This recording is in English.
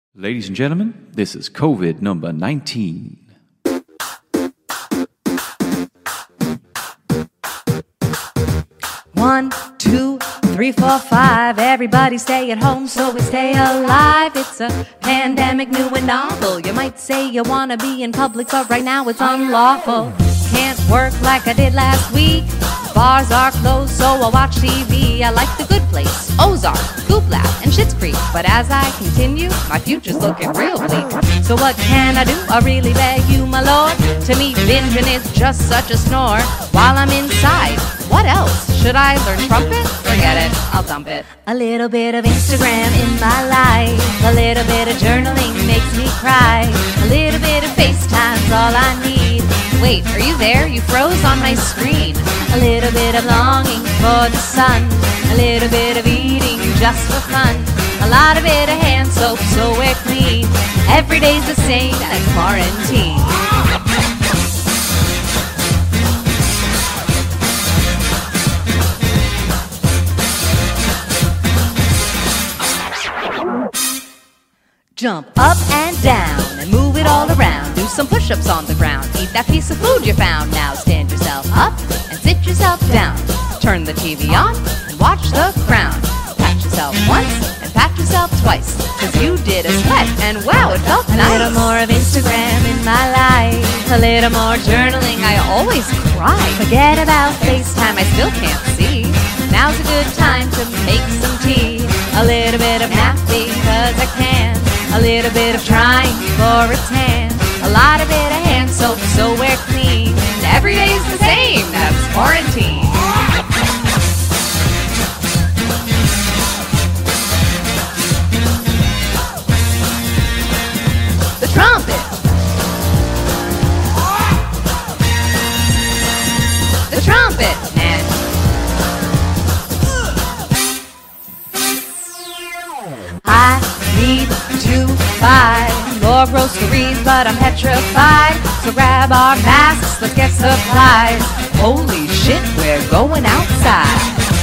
Ladies and gentlemen, this is COVID number 19. One, two, three, four, five. Everybody stay at home so we stay alive. It's a pandemic, new and novel. You might say you wanna be in public, but right now it's unlawful. Can't work like I did last week. Bars are closed, so I'll watch TV. I like The Good Place, Ozark, Goop Lab, and Schitt's Creek. But as I continue, my future's looking real bleak. So what can I do? I really beg you, my lord. To me, binging is just such a snore. While I'm inside, what else? Should I learn trumpet? Forget it, I'll dump it. A little bit of Instagram in my life. A little bit of journaling makes me cry. A little bit of FaceTime's all I need. Wait, are you there? You froze on my screen. A little bit of longing for the sun. A little bit of eating just for fun. A lot of it of hand soap so we're clean. Every day's the same as quarantine. Jump up and down and move it all around. Do some push-ups on the ground. Eat that piece of food you found. Now stand yourself up and sit yourself down. Turn the TV on and watch The Crown. Pat yourself once and pat yourself twice. Cause you did a sweat and wow, it felt nice. A little more of Instagram in my life. A little more journaling, I always cry. Forget about FaceTime, I still can't see. Now's a good time to make some tea. A little bit of napping cause I can. A little bit of trying for a tan. A lot of it of hand soap so we're clean. Every day's the same, that's quarantine. The trumpet. The trumpet, man. I need to buy more groceries, but I'm petrified. So grab our masks, let's get supplies. Holy shit, we're going outside.